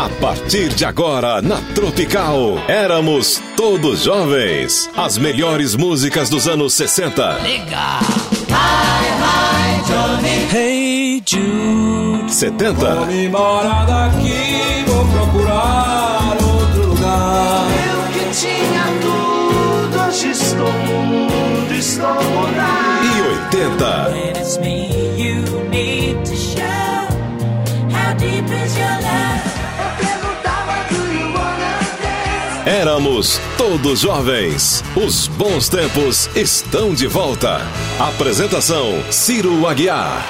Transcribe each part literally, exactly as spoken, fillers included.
A partir de agora, na Tropical, Éramos Todos Jovens. As melhores músicas dos anos sessenta. Legal! Hi, hi, Johnny. Hey, Jude. setenta. Vou me embora daqui, vou procurar outro lugar. Eu que tinha tudo, hoje estou mudo, estou mudado. E oitenta. When it's me you need to show. How deep is your love? Eu perguntava, do you wanna dance? Éramos Todos Jovens. Os bons tempos estão de volta. Apresentação: Ciro Aguiar.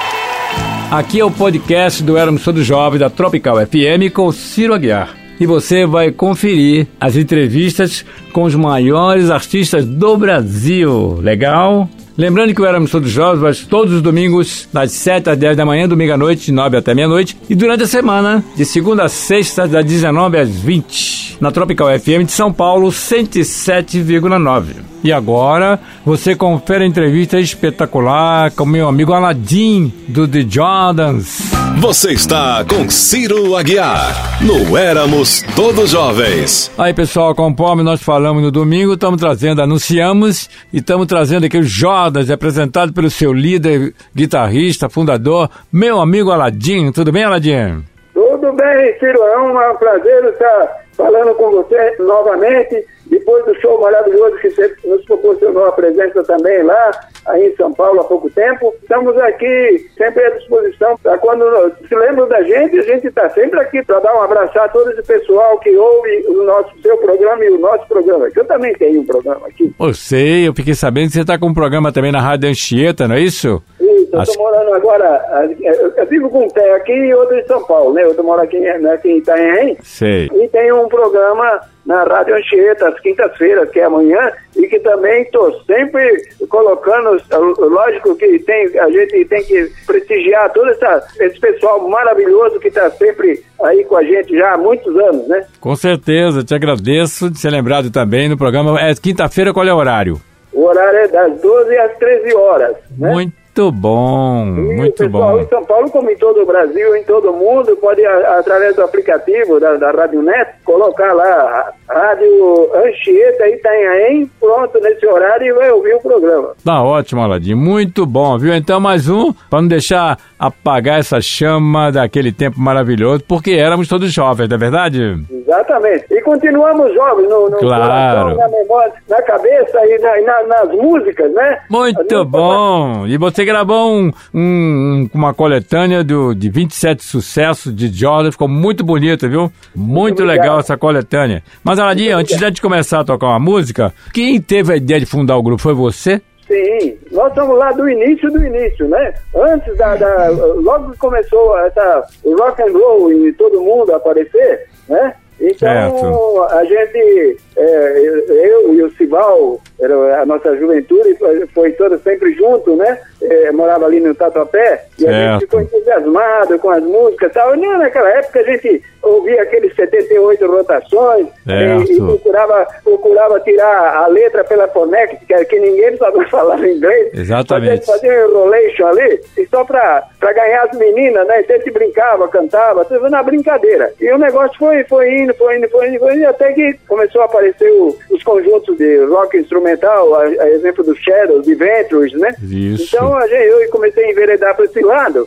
Aqui é o podcast do Éramos Todos Jovens da Tropical F M com Ciro Aguiar. E você vai conferir as entrevistas com os maiores artistas do Brasil. Legal? Lembrando que o Éramos Todos Jovens vai todos os domingos, das sete às dez da manhã, domingo à noite, de nove até meia-noite. E durante a semana, de segunda a sexta, das dezenove às vinte, na Tropical F M de São Paulo, cento e sete vírgula nove. E agora, você confere a entrevista espetacular com meu amigo Aladim, do The Jordans. Você está com Ciro Aguiar, no Éramos Todos Jovens. Aí, pessoal, conforme nós falamos no domingo, estamos trazendo, anunciamos, e estamos trazendo aqui o Jordans, apresentado pelo seu líder, guitarrista, fundador, meu amigo Aladim. Tudo bem, Aladim? Tudo bem, Ciro. É um prazer estar falando com você novamente, depois do show maravilhoso que você nos proporcionou a presença também lá, aí em São Paulo há pouco tempo. Estamos aqui sempre à disposição para quando se lembram da gente, a gente está sempre aqui para dar um abraço a todo esse pessoal que ouve o nosso, seu programa e o nosso programa. Eu também tenho um programa aqui. Eu sei, eu fiquei sabendo que você está com um programa também na Rádio Anchieta, não é isso? Isso, eu As... estou morando agora, eu vivo com um pé aqui e outro em São Paulo, né? Eu estou morando aqui, aqui em Itanhaém. Sei. E tenho um programa na Rádio Anchieta, às quintas-feiras, que é amanhã, e que também estou sempre colocando, lógico que tem, a gente tem que prestigiar todo essa, esse pessoal maravilhoso que está sempre aí com a gente já há muitos anos, né? Com certeza, te agradeço de ser lembrado também no programa. É quinta-feira, qual é o horário? O horário é das doze às treze horas, né? Muito Muito bom, e muito o pessoal bom. em São Paulo, como em todo o Brasil, em todo o mundo, pode, a, através do aplicativo da, da Rádio Net, colocar lá a Rádio Anchieta Itanhaém, pronto, nesse horário, e vai ouvir o programa. Tá ótimo, Aladim, muito bom, viu? Então mais um, para não deixar apagar essa chama daquele tempo maravilhoso, porque éramos todos jovens, não é verdade? Exatamente. E continuamos jovens no, no claro. coração, na memória, na cabeça e, na, e na, nas músicas, né? Muito bom. E você gravou um, um, uma coletânea do, de vinte e sete sucessos de Jordan, ficou muito bonita, viu? Muito, muito legal essa coletânea. Mas, Aladim, antes de começar a tocar uma música, quem teve a ideia de fundar o grupo foi você? Sim, nós estamos lá do início do início, né? Antes da, da logo que começou essa o rock and roll e todo mundo a aparecer, né? Então, certo. A gente, é, eu e o Sival, a nossa juventude foi, foi toda sempre junto, né? É, morava ali no Tatuapé, e certo. A gente ficou entusiasmado com as músicas e tal. E naquela época a gente ouvia aqueles setenta e oito rotações e, e procurava, procurava tirar a letra pela fonética, que ninguém sabia falar inglês. Exatamente. Fazia um enrolation ali, e só pra, pra ganhar as meninas, né? Então a gente brincava, cantava, tudo na brincadeira. E o negócio foi, foi indo, foi indo, foi indo, foi indo, até que começou a aparecer o, os conjuntos de rock instrumental, a, a exemplo do Shadows, de Ventures, né? Isso. Então a gente, eu comecei a enveredar para esse lado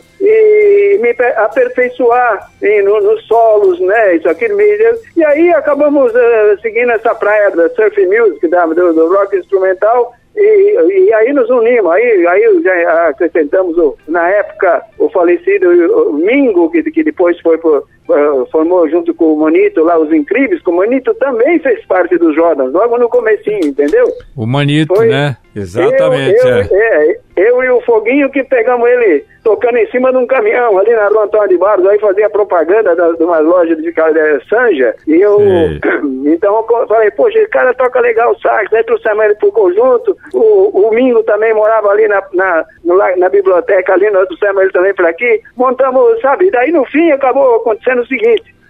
e me aperfeiçoar em, no, nos solos, né? Isso aqui, e aí acabamos uh, seguindo essa praia da surf music, da, do, do rock instrumental. E, e aí nos unimos, aí, aí já acrescentamos o, na época o falecido o Mingo, que, que depois foi por, uh, formou junto com o Manito lá os Incríveis, que o Manito também fez parte dos Jordans, logo no comecinho, entendeu? O Manito, foi, né? Exatamente. Eu, eu, é. É, eu e o Foguinho que pegamos ele tocando em cima de um caminhão ali na Rua Antônio de Barros, aí fazia propaganda da, de uma loja de, de Sanja, e eu Sim. Então eu falei, poxa, esse cara toca legal o sax, aí trouxemos ele pro conjunto, o, o Mingo também morava ali na, na, na, na biblioteca ali, nós trouxemos ele também para aqui, montamos, sabe, daí no fim acabou acontecendo o seguinte,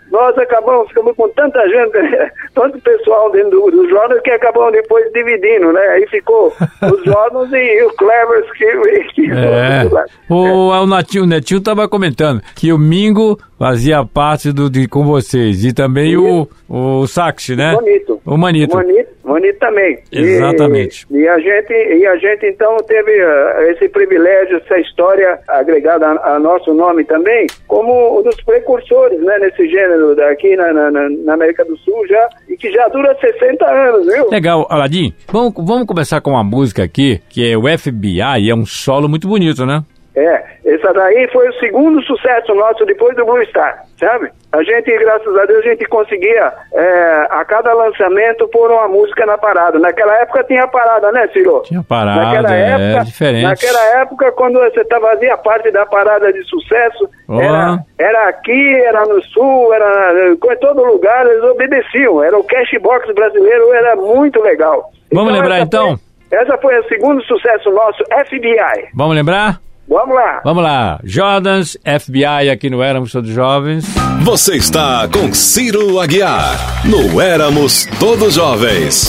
nós acabamos, ficamos com tanta gente, tanto pessoal dentro do, do jornal, que acabamos depois dividindo, né? Aí ficou os jornais e os Clevers que... que é. O, o, Netinho, o Netinho estava comentando que o Mingo fazia parte do, de, com vocês, e também e o, o Sax, né? O Manito. O Manito. O Manito, Manito também. Exatamente. E, e, a gente, e a gente, então, teve uh, esse privilégio, essa história agregada a, a nosso nome também, como um dos precursores, né, nesse gênero daqui na, na, na América do Sul já, e que já dura sessenta anos, viu? Legal, Aladim. Vamos, vamos começar com uma música aqui, que é o F B I, e é um solo muito bonito, né? É, essa daí foi o segundo sucesso nosso depois do Blue Star, sabe? A gente, graças a Deus, a gente conseguia é, a cada lançamento pôr uma música na parada. Naquela época tinha parada, né, Ciro? Tinha parada, naquela é época, diferente. Naquela época, quando você fazia parte da parada de sucesso, oh. era, era aqui, era no Sul, era em todo lugar, eles obedeciam. Era o Cashbox brasileiro, era muito legal. Vamos então, lembrar, então? Foi, essa foi o segundo sucesso nosso, F B I. Vamos lembrar? Vamos lá. Vamos lá. Jordans, F B I aqui no Éramos Todos Jovens. Você está com Ciro Aguiar no Éramos Todos Jovens.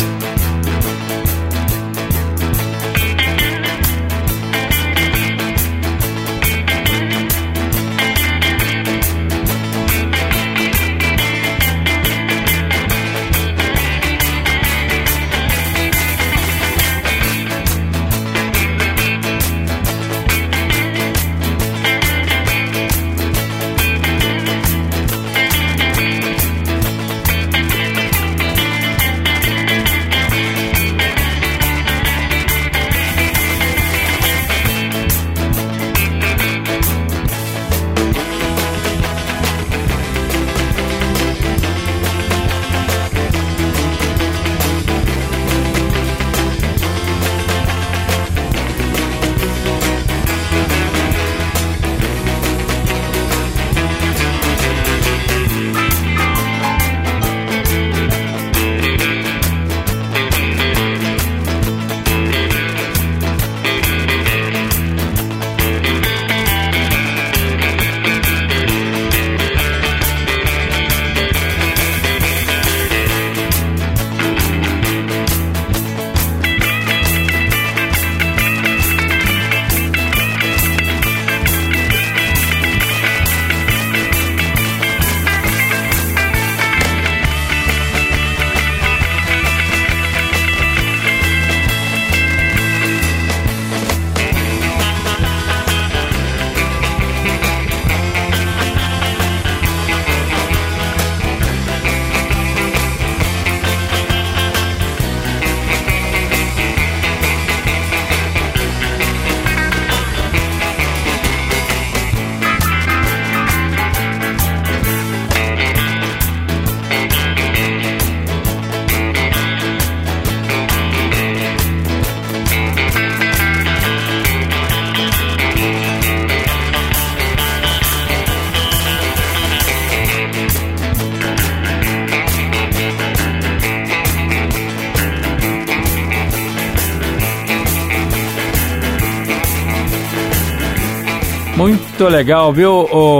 Muito legal, viu,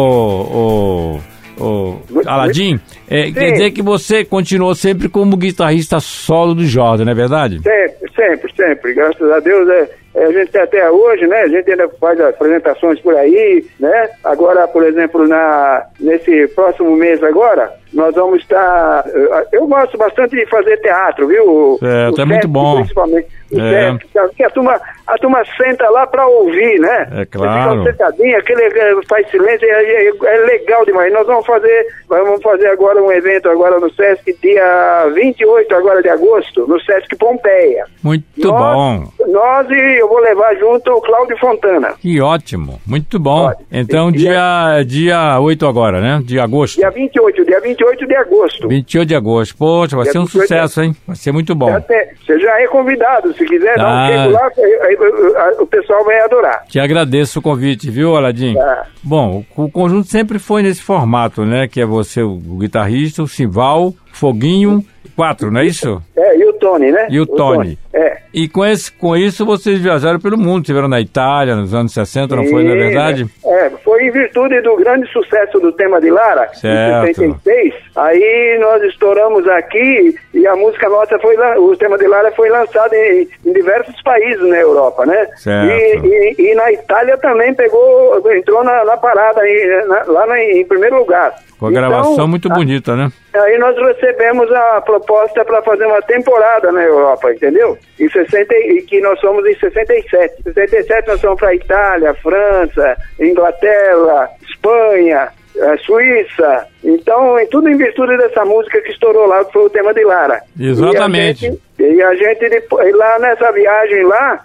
o, o, o Aladim? É, quer dizer que você continuou sempre como guitarrista solo do Jordan, não é verdade? Sempre, sempre, sempre. Graças a Deus, é, é, a gente até hoje, né? A gente ainda faz apresentações por aí, né? Agora, por exemplo, na, nesse próximo mês agora, nós vamos estar... Eu gosto bastante de fazer teatro, viu? Certo, é muito bom. Principalmente. O é. Sesc, porque a turma, a turma senta lá pra ouvir, né? É claro. Fica sentadinho, aquele faz silêncio, é, é, é legal demais. Nós vamos fazer, vamos fazer agora um evento agora no Sesc, dia vinte e oito agora de agosto, no Sesc Pompeia. Muito nós, bom. Nós e eu vou levar junto o Cláudio Fontana. Que ótimo, muito bom. Pode. Então, e, dia, dia oito agora, né? De agosto. Dia vinte e oito, dia vinte e oito de agosto. vinte e oito de agosto. Poxa, vai dia ser um sucesso, hein? Vai ser muito bom. Até, você já é convidado. Se quiser tá. dar um tempo lá, aí, o pessoal vai adorar. Te agradeço o convite, viu, Aladim? Tá. Bom, o conjunto sempre foi nesse formato, né? Que é você, o guitarrista, o Simval, Foguinho, quatro, não é isso? É, e o Tony, né? E o, o Tony. Tony. É. E com, esse, com isso vocês viajaram pelo mundo, estiveram na Itália nos anos sessenta, não foi, não é verdade? É, foi em virtude do grande sucesso do tema de Lara, certo. em sessenta e seis, aí nós estouramos aqui e a música nossa foi, o tema de Lara foi lançado em, em diversos países na Europa, né? Certo. E, e, e na Itália também pegou, entrou na, na parada, aí, na, lá na, em primeiro lugar. Com a gravação então, muito bonita, né? Aí nós recebemos a proposta para fazer uma temporada na Europa, entendeu? Em sessenta, e que nós somos em sessenta e sete. Em sessenta e sete nós fomos para Itália, França, Inglaterra, Espanha, Suíça. Então, em tudo em virtude dessa música que estourou lá, que foi o tema de Lara. Exatamente. E a gente, e a gente depois, lá nessa viagem lá,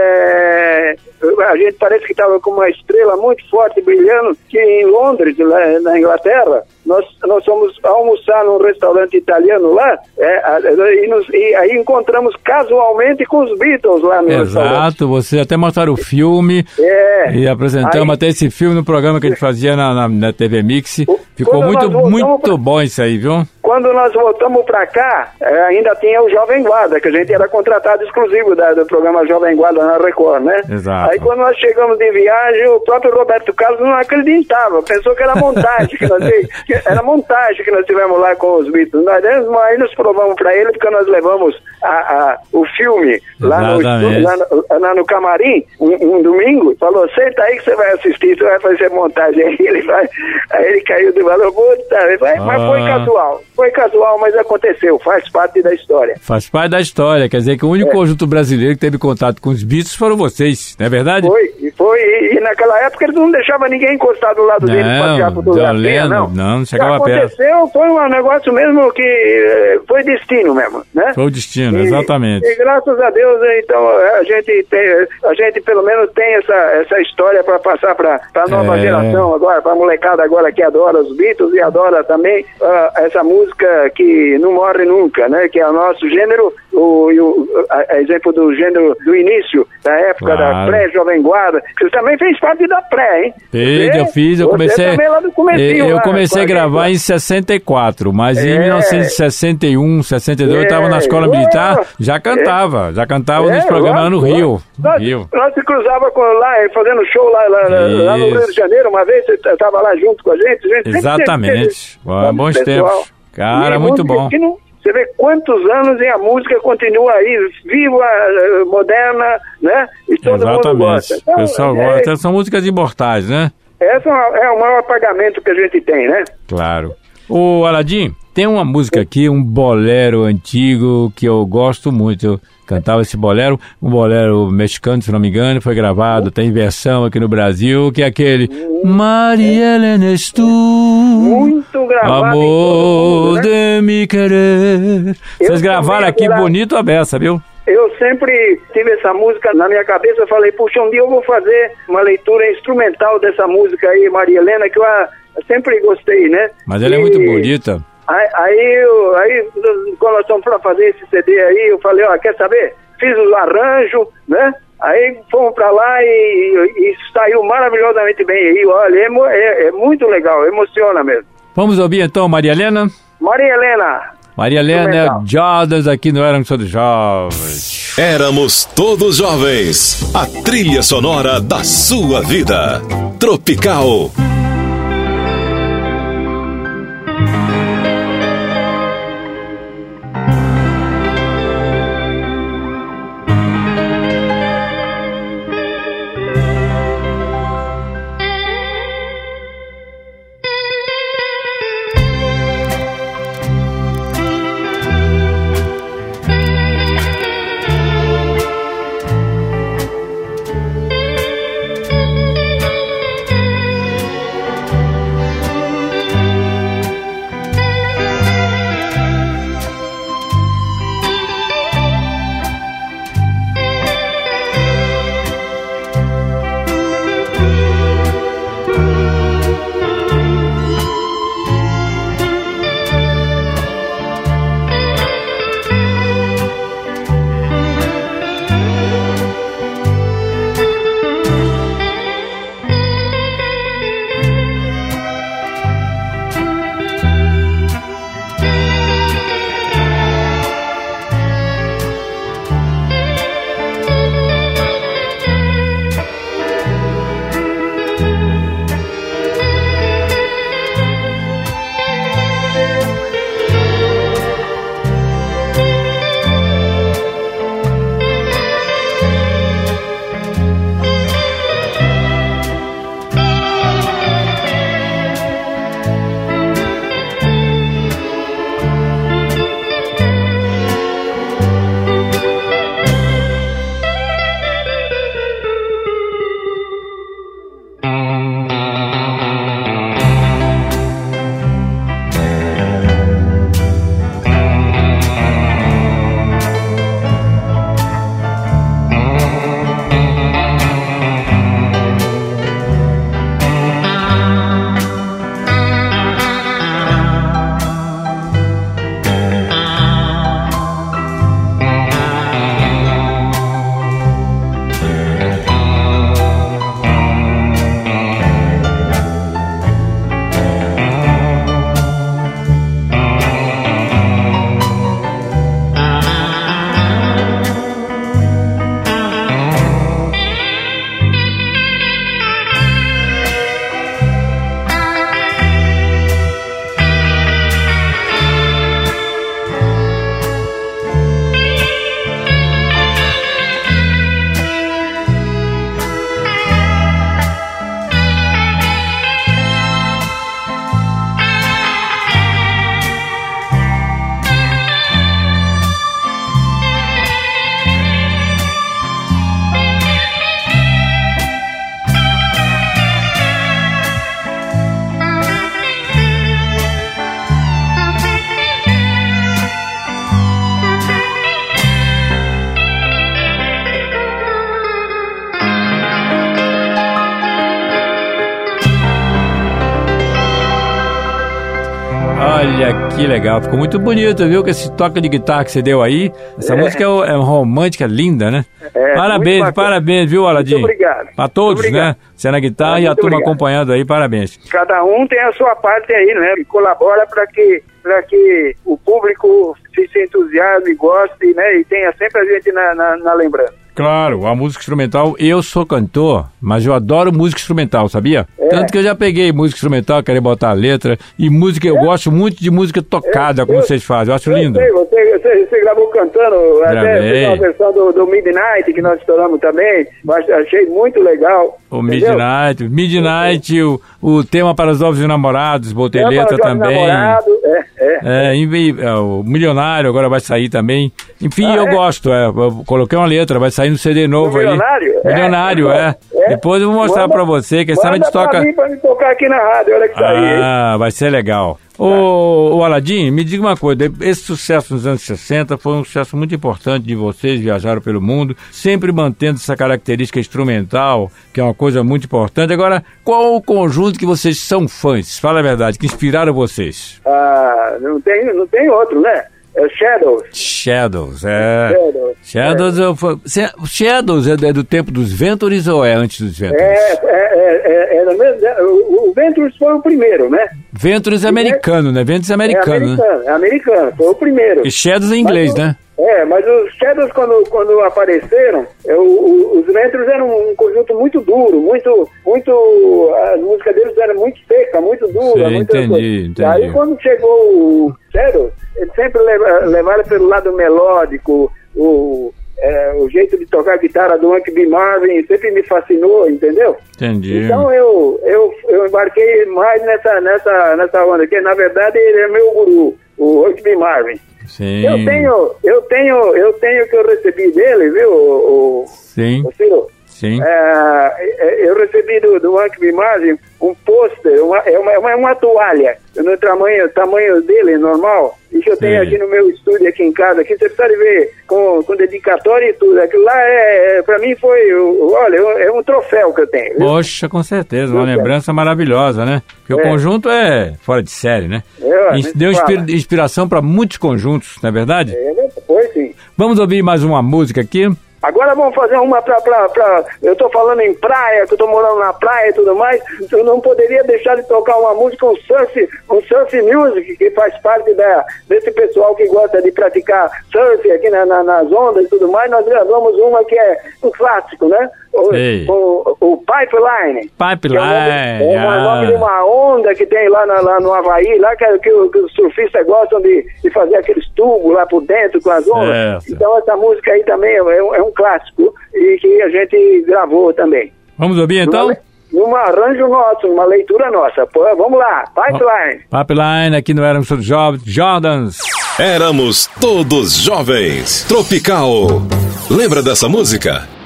é, a gente parece que estava com uma estrela muito forte brilhando, que em Londres, lá na Inglaterra, nós, nós fomos almoçar num restaurante italiano lá, é, e, nos, e aí encontramos casualmente com os Beatles lá no restaurante. Exato, você até mostraram o filme, é, e apresentamos aí, até esse filme no programa que a gente fazia na, na, na T V Mix. Ficou muito, muito pra, bom isso aí, viu? Quando nós voltamos pra cá, é, ainda tinha o Jovem Guarda, que a gente era contratado exclusivo da, do programa Jovem Guarda na Record, né? Exato. Aí quando nós chegamos de viagem, o próprio Roberto Carlos não acreditava, pensou que era montagem, que nós, que era montagem que nós tivemos lá com os Beatles. Nós, aí nos provamos pra ele, porque nós levamos a, a, o filme lá no, lá, no, lá no camarim, um, um domingo, falou, senta aí que você vai assistir, você vai fazer montagem. Aí ele, vai, aí ele caiu do valor, puta, ah. Mas foi casual, foi casual, mas aconteceu, faz parte da história. Faz parte da história, quer dizer que o único é. conjunto brasileiro que teve contato com os Beatles foram vocês, não é verdade? Foi, e foi, e, e naquela época eles não deixavam ninguém encostar do lado dele pra tirar fotografia, não. Não, não chegava perto. Aconteceu, foi um negócio mesmo que foi destino mesmo, né? Foi o destino, e, exatamente. E graças a Deus, então, a gente tem, a gente pelo menos tem essa, essa história para passar para a nova é. geração agora, para a molecada agora que adora os Beatles e adora também uh, essa música que não morre nunca, né? Que é o nosso gênero, o, o a, a exemplo do gênero do início, da época claro. da pré-Jovem Guarda, que você também fez parte da pré, hein? Fez, eu fiz, eu comecei, lá do comecinho, eu lá, comecei a gravar em sessenta e quatro, mas é. em mil novecentos e sessenta e um, sessenta e dois é. eu estava na escola militar, já cantava, é. já cantava é. nos programas lá no Rio. Nós, Rio. nós se cruzava com, lá, fazendo show lá, lá, lá no Rio de Janeiro, uma vez, você estava lá junto com a gente. A gente Exatamente, teve, bons tempos. Cara, muito bom. Não, você vê quantos anos e a música continua aí, viva, moderna, né? E todo Exatamente. mundo gosta. Então, o pessoal é, gosta, são músicas imortais, né? Esse é o maior pagamento que a gente tem, né? Claro. Ô, Aladim, tem uma música aqui, um bolero antigo que eu gosto muito. Eu cantava esse bolero, um bolero mexicano, se não me engano, foi gravado, tem versão aqui no Brasil, que é aquele Maria Helena és tu, muito gravado, amor mundo, né? de me querer. Eu Vocês gravaram aqui aquela... bonito a beça, viu? Eu sempre tive essa música na minha cabeça, eu falei, puxa, um dia eu vou fazer uma leitura instrumental dessa música aí, Maria Helena, que eu, eu sempre gostei, né? Mas ela e... é muito bonita. Aí, aí, eu, aí, quando nós estamos para fazer esse C D aí, eu falei, ó, quer saber? Fiz os arranjos, né? Aí fomos para lá e, e, e saiu maravilhosamente bem aí, olha, é, é, é muito legal, emociona mesmo. Vamos ouvir então Maria Helena? Maria Helena. Maria Helena Jordan aqui no Éramos Todos Jovens. Éramos Todos Jovens, a trilha sonora da sua vida. Tropical. Olha que legal, ficou muito bonito, viu? Que esse toque de guitarra que você deu aí. Essa é. música é, é romântica, linda, né? É, parabéns, parabéns, viu, Aladim? Muito obrigado. Pra todos, né? Você na guitarra é, e a turma obrigado. acompanhando aí, parabéns. Cada um tem a sua parte aí, né? E colabora para que, para que o público se, se entusiasme, goste, né? E tenha sempre a gente na, na, na lembrança. Claro, a música instrumental, eu sou cantor, mas eu adoro música instrumental, sabia? É. Tanto que eu já peguei música instrumental, querer botar a letra, e música, eu é. gosto muito de música tocada, é. como eu, vocês fazem, eu acho eu lindo. Sei, você, você, você gravou cantando, Gravei. até uma versão do, do Midnight, que nós estouramos também, achei muito legal. O entendeu? Midnight, Midnight, o, o tema para os novos namorados, botei tema letra também. Namorado, é, é. É, é, o Milionário agora vai sair também. Enfim, ah, eu é? gosto, é, eu coloquei uma letra, vai sair no C D novo aí. Milionário? Milionário, é. é. Depois eu vou mostrar manda, pra você, que essa noite toca... Manda pra mim pra me tocar aqui na rádio, olha que sair. Ah, vai ser legal. Ô, ô Aladim, me diga uma coisa, esse sucesso nos anos sessenta foi um sucesso muito importante de vocês, viajaram pelo mundo, sempre mantendo essa característica instrumental, que é uma coisa muito importante. Agora, qual o conjunto que vocês são fãs? Fala a verdade, que inspiraram vocês? Ah, não tem, não tem outro, né? É Shadows. Shadows, é. Shadows, Shadows, é. Eu, Shadows é do tempo dos Ventures ou é antes dos Ventures? É, é, é, é, é mesmo, o, o Ventures foi o primeiro, né? Ventures é americano, né? Ventures é americano, é americano, né? É americano, foi o primeiro. E Shadows é inglês, mas, né? É, mas os Shadows, quando, quando apareceram, é, o, o, os Ventures eram um conjunto muito duro, muito, muito, a música deles era muito seca, muito dura. Sim, muito entendi, entendi. Aí quando chegou o Shadows, eles sempre levaram pelo lado melódico, o, é, o jeito de tocar guitarra do Hank B. Marvin sempre me fascinou, entendeu? Entendi. Então eu, eu, eu embarquei mais nessa, nessa, nessa onda, que na verdade ele é meu guru, o Hank B. Marvin. Sim. Eu tenho, eu tenho, eu tenho que eu recebi dele, viu, o, Sim. o Ciro? Sim. É, eu recebi do, do Hank B. Marvin um pôster, uma, é uma, uma, uma toalha, no tamanho, tamanho dele, normal, e que eu tenho Sim. aqui no meu estúdio, aqui em casa, aqui você precisa ver, com, com dedicatória e tudo, aquilo lá, é, pra mim foi, olha, é um troféu que eu tenho. Viu? Poxa, com certeza, uma lembrança maravilhosa, né? Porque é. o conjunto é fora de série, né? É, deu inspira, inspiração para muitos conjuntos, não é verdade? É, foi sim. Vamos ouvir mais uma música aqui. Agora vamos fazer uma pra, pra, pra... Eu tô falando em praia, que eu tô morando na praia e tudo mais. Eu não poderia deixar de tocar uma música, um surf, um surf music, que faz parte da, desse pessoal que gosta de praticar surf aqui na, na, nas ondas e tudo mais. Nós gravamos uma que é um clássico, né? O, o, o Pipeline. Pipeline. É o nome, é nome de uma onda que tem lá, na, lá no Havaí, lá que, que, que os surfistas gostam de, de fazer aqueles tubos lá por dentro com as ondas. Certo. Então essa música aí também é, é um clássico e que a gente gravou também. Vamos ouvir então? Num arranjo nosso, numa leitura nossa. Pô, vamos lá, Pipeline. Pipeline, aqui no Éramos Todos Jovens, Jordans. Éramos Todos Jovens, Tropical. Lembra dessa música?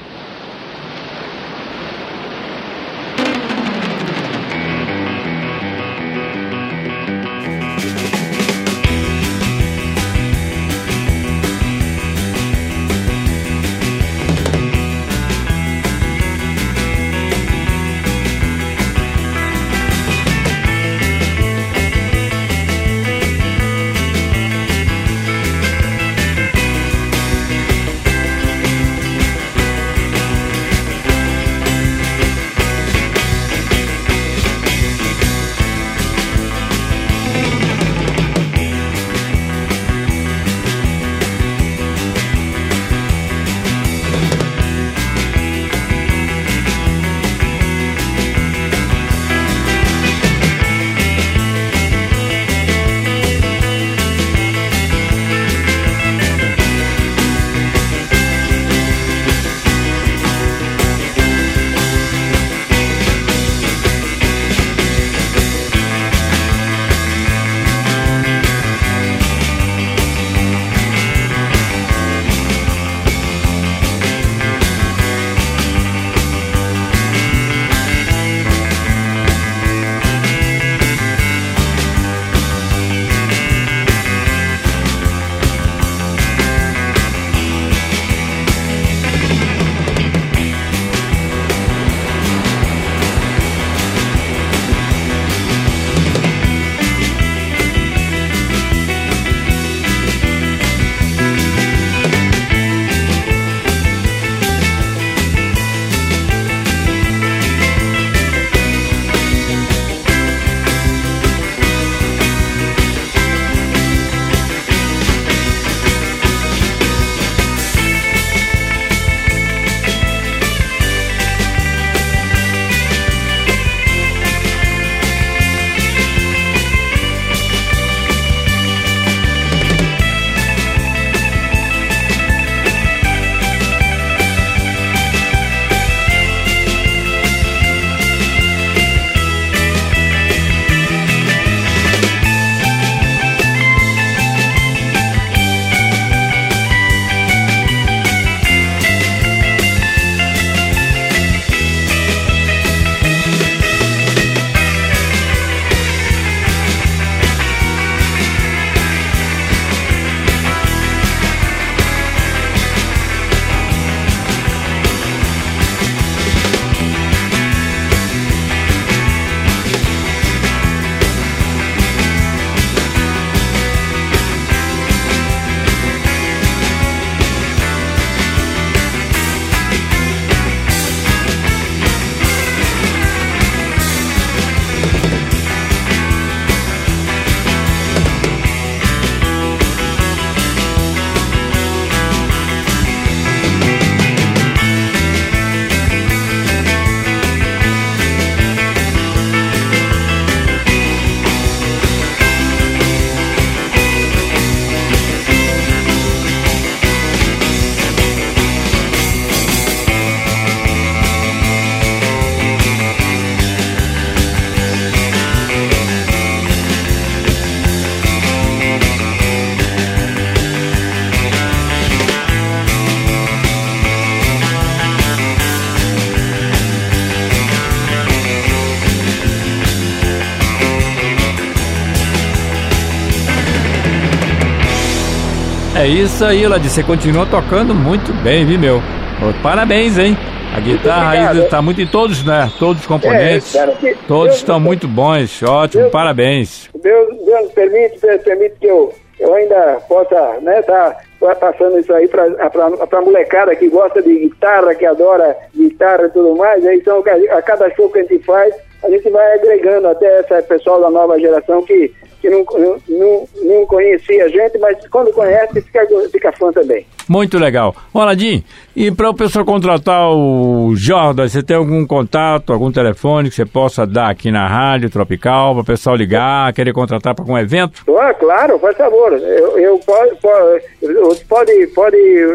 É isso aí, Aladim. Você continua tocando muito bem, viu, meu? Parabéns, hein? A guitarra aí tá muito em todos, né? Todos os componentes. É, que todos Deus estão Deus muito bons. Ótimo, Deus, parabéns. Deus, Deus permite, Deus permite que eu, eu ainda possa, né, tá passando isso aí pra, pra, pra molecada que gosta de guitarra, que adora guitarra e tudo mais. Aí, então, a cada show que a gente faz, a gente vai agregando até esse pessoal da nova geração que, que não, não, não conhecia a gente, mas quando conhece, fica, fica fã também. Muito legal. Aladim, e para o pessoal contratar o Jordan, você tem algum contato, algum telefone que você possa dar aqui na Rádio Tropical, para o pessoal ligar, querer contratar para algum evento? Ah, claro, faz favor. Eu, eu pode, pode, pode, pode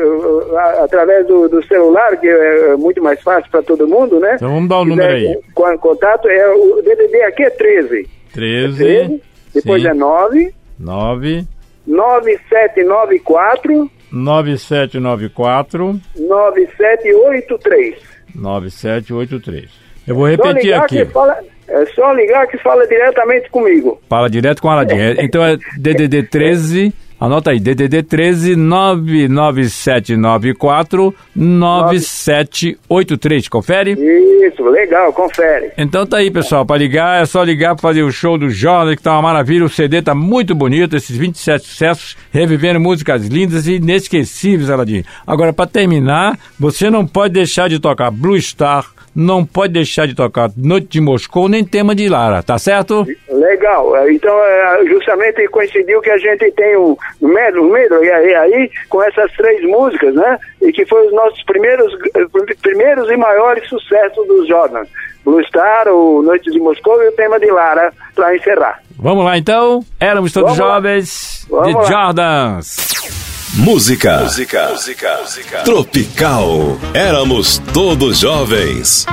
através do, do celular, que é muito mais fácil para todo mundo, né? Então vamos dar o Se número quiser, aí. Com contato, é o D D D aqui é treze. treze. treze depois sim. é nove. nove. nove sete nove quatro. nove sete nove quatro. nove sete oito três. nove sete oito três. Eu vou repetir aqui. Fala, é só ligar que fala diretamente comigo. Fala direto com a Aladim. Então é D D D treze, anota aí, D D D treze nove nove sete nove quatro nove sete oito três, confere? Isso, legal, confere. Então tá aí, pessoal, para ligar, é só ligar para fazer o show do Jordan, que tá uma maravilha, o C D tá muito bonito, esses vinte e sete sucessos, revivendo músicas lindas e inesquecíveis, Aladim. Agora, para terminar, você não pode deixar de tocar Blue Star, não pode deixar de tocar Noite de Moscou, nem Tema de Lara, tá certo? Legal, então justamente coincidiu que a gente tem o Medley, o e aí com essas três músicas, né? E que foi os nossos primeiros, primeiros e maiores sucessos dos Jordan. Blue Star, o Noite de Moscou e o Tema de Lara, para encerrar. Vamos lá então, éramos todos Vamos jovens de lá. Jordans. Música. Música. Música. Música. Tropical. Éramos todos jovens.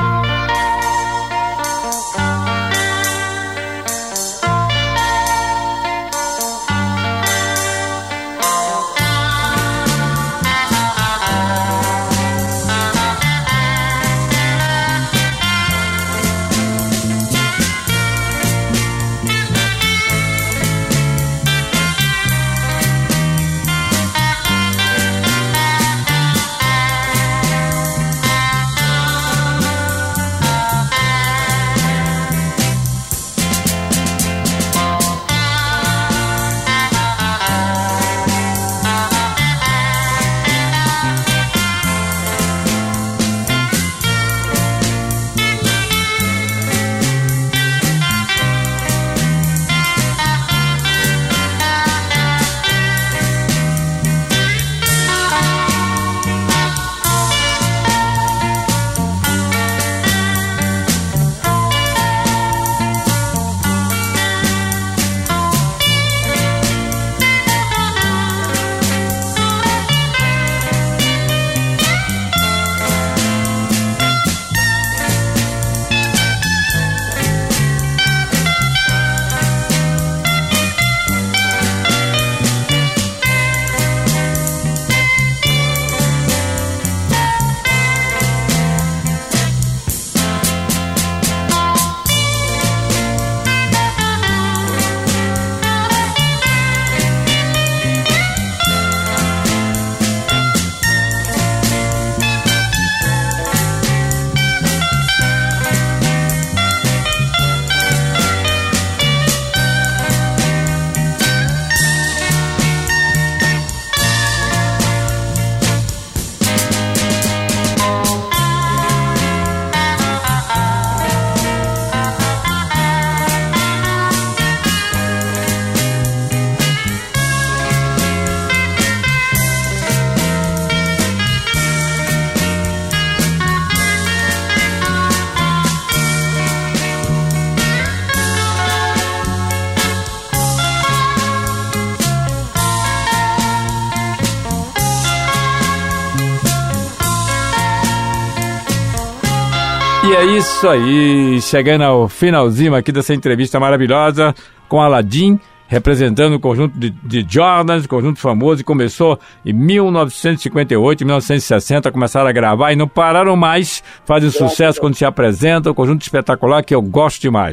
E é isso aí, chegando ao finalzinho aqui dessa entrevista maravilhosa com Aladim, representando o conjunto de, de Jordans, conjunto famoso, que começou em mil novecentos e cinquenta e oito, mil novecentos e sessenta, começaram a gravar e não pararam mais, fazem sucesso quando se apresentam, um conjunto espetacular que eu gosto demais.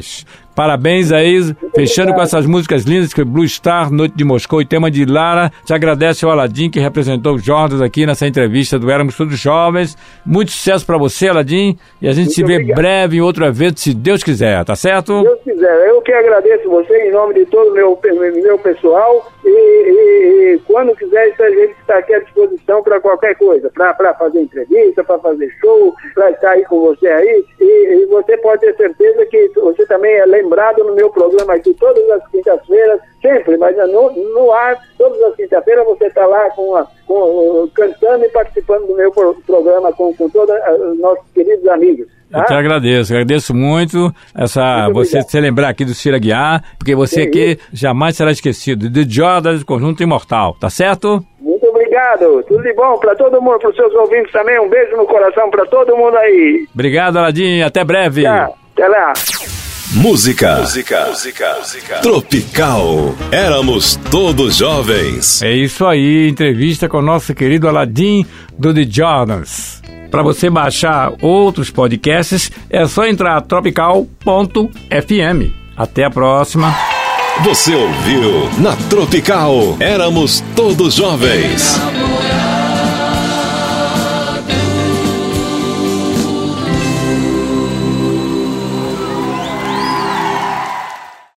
Parabéns aí, fechando com essas músicas lindas, que foi Blue Star, Noite de Moscou e Tema de Lara. Te agradece o Aladim, que representou os Jordans aqui nessa entrevista do Éramos Todos Jovens. Muito sucesso pra você, Aladim, e a gente Muito se vê obrigado. breve em outro evento, se Deus quiser, tá certo? Se Deus quiser. Eu que agradeço você em nome de todo o meu, meu pessoal e, e, e quando quiser, a gente está aqui à disposição para qualquer coisa, para fazer entrevista, para fazer show, para estar aí com você aí, e, e você pode ter certeza que você também é lembrado no meu programa aqui todas as quintas-feiras, sempre, mas no, no ar, todas as quintas-feiras você está lá com, a, com cantando e participando do meu pro, programa com, com todos os nossos queridos amigos. Tá? Eu te agradeço, agradeço muito essa, muito você se lembrar aqui do Ciro Aguiar, porque você Sim. aqui jamais será esquecido, de Jordans do Conjunto Imortal, tá certo? Muito obrigado, tudo de bom para todo mundo, para os seus ouvintes também, um beijo no coração para todo mundo aí. Obrigado, Aladim, até breve. Tchau, até lá. Música. Música. Música. Música. Tropical. Éramos Todos Jovens. É isso aí, entrevista com o nosso querido Aladim do The Jordans. Para você baixar outros podcasts, é só entrar tropical ponto f m. Até a próxima. Você ouviu na Tropical. Éramos Todos Jovens.